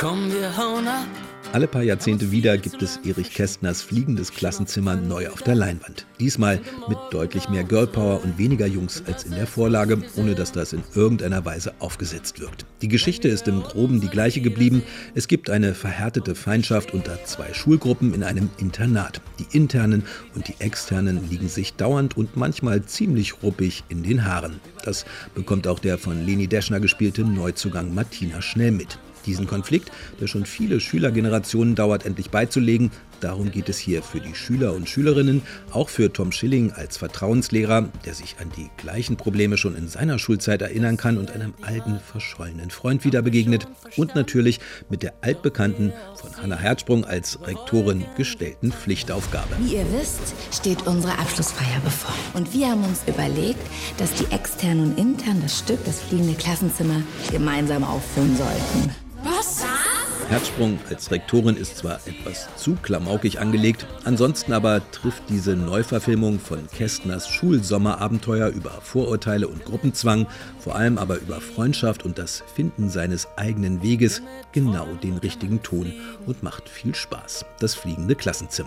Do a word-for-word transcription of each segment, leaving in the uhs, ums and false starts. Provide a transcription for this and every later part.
Komm, wir hauen ab. Alle paar Jahrzehnte wieder gibt es Erich Kästners Fliegendes Klassenzimmer neu auf der Leinwand. Diesmal mit deutlich mehr Girlpower und weniger Jungs als in der Vorlage, ohne dass das in irgendeiner Weise aufgesetzt wirkt. Die Geschichte ist im Groben die gleiche geblieben. Es gibt eine verhärtete Feindschaft unter zwei Schulgruppen in einem Internat. Die Internen und die Externen liegen sich dauernd und manchmal ziemlich ruppig in den Haaren. Das bekommt auch der von Leni Deschner gespielte Neuzugang Martina schnell mit. Diesen Konflikt, der schon viele Schülergenerationen dauert, endlich beizulegen, darum geht es hier für die Schüler und Schülerinnen, auch für Tom Schilling als Vertrauenslehrer, der sich an die gleichen Probleme schon in seiner Schulzeit erinnern kann und einem alten, verschollenen Freund wieder begegnet und natürlich mit der altbekannten, von Hannah Herzsprung als Rektorin gestellten Pflichtaufgabe. Wie ihr wisst, steht unsere Abschlussfeier bevor. Und wir haben uns überlegt, dass die Externen und Internen das Stück, das Fliegende Klassenzimmer, gemeinsam aufführen sollten. Was? Herzsprung als Rektorin ist zwar etwas zu klamaukig angelegt, ansonsten aber trifft diese Neuverfilmung von Kästners Schulsommerabenteuer über Vorurteile und Gruppenzwang, vor allem aber über Freundschaft und das Finden seines eigenen Weges, genau den richtigen Ton und macht viel Spaß. Das Fliegende Klassenzimmer.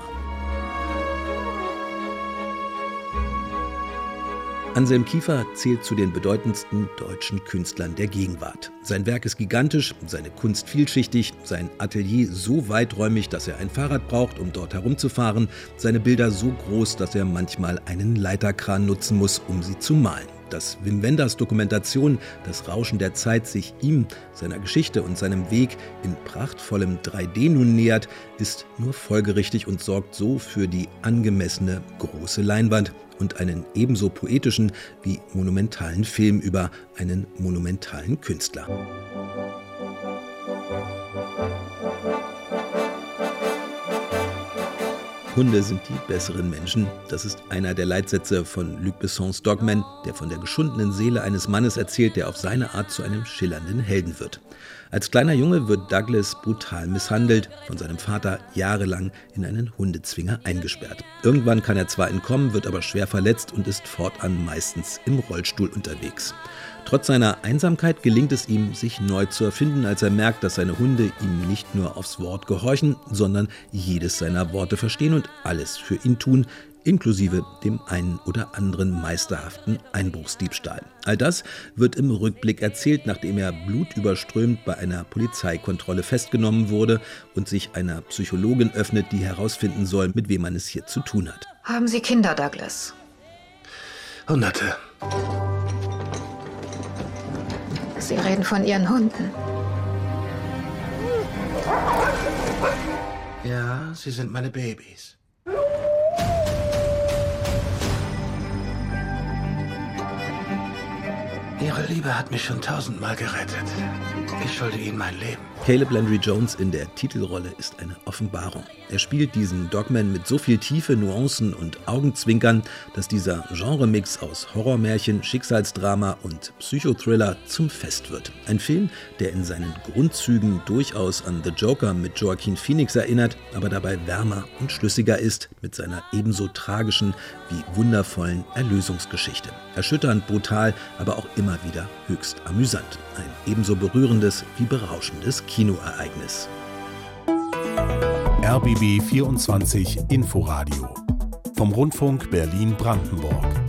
Anselm Kiefer zählt zu den bedeutendsten deutschen Künstlern der Gegenwart. Sein Werk ist gigantisch, seine Kunst vielschichtig, sein Atelier so weiträumig, dass er ein Fahrrad braucht, um dort herumzufahren, seine Bilder so groß, dass er manchmal einen Leiterkran nutzen muss, um sie zu malen. Dass Wim Wenders Dokumentation Das Rauschen der Zeit sich ihm, seiner Geschichte und seinem Weg in prachtvollem drei D nun nähert, ist nur folgerichtig und sorgt so für die angemessene große Leinwand und einen ebenso poetischen wie monumentalen Film über einen monumentalen Künstler. Hunde sind die besseren Menschen. Das ist einer der Leitsätze von Luc Bessons Dogman, der von der geschundenen Seele eines Mannes erzählt, der auf seine Art zu einem schillernden Helden wird. Als kleiner Junge wird Douglas brutal misshandelt, von seinem Vater jahrelang in einen Hundezwinger eingesperrt. Irgendwann kann er zwar entkommen, wird aber schwer verletzt und ist fortan meistens im Rollstuhl unterwegs. Trotz seiner Einsamkeit gelingt es ihm, sich neu zu erfinden, als er merkt, dass seine Hunde ihm nicht nur aufs Wort gehorchen, sondern jedes seiner Worte verstehen und alles für ihn tun, inklusive dem einen oder anderen meisterhaften Einbruchsdiebstahl. All das wird im Rückblick erzählt, nachdem er blutüberströmt bei einer Polizeikontrolle festgenommen wurde und sich einer Psychologin öffnet, die herausfinden soll, mit wem man es hier zu tun hat. Haben Sie Kinder, Douglas? Hunderte. Sie reden von Ihren Hunden. Ja, sie sind meine Babys. Ihre Liebe hat mich schon tausendmal gerettet. Ich schulde Ihnen mein Leben. Caleb Landry Jones in der Titelrolle ist eine Offenbarung. Er spielt diesen Dogman mit so viel Tiefe, Nuancen und Augenzwinkern, dass dieser Genremix aus Horrormärchen, Schicksalsdrama und Psychothriller zum Fest wird. Ein Film, der in seinen Grundzügen durchaus an The Joker mit Joaquin Phoenix erinnert, aber dabei wärmer und schlüssiger ist mit seiner ebenso tragischen wie wundervollen Erlösungsgeschichte. Erschütternd, brutal, aber auch immer wieder höchst amüsant. Ein ebenso berührendes wie berauschendes Kinoereignis. R B B vierundzwanzig Inforadio vom Rundfunk Berlin-Brandenburg.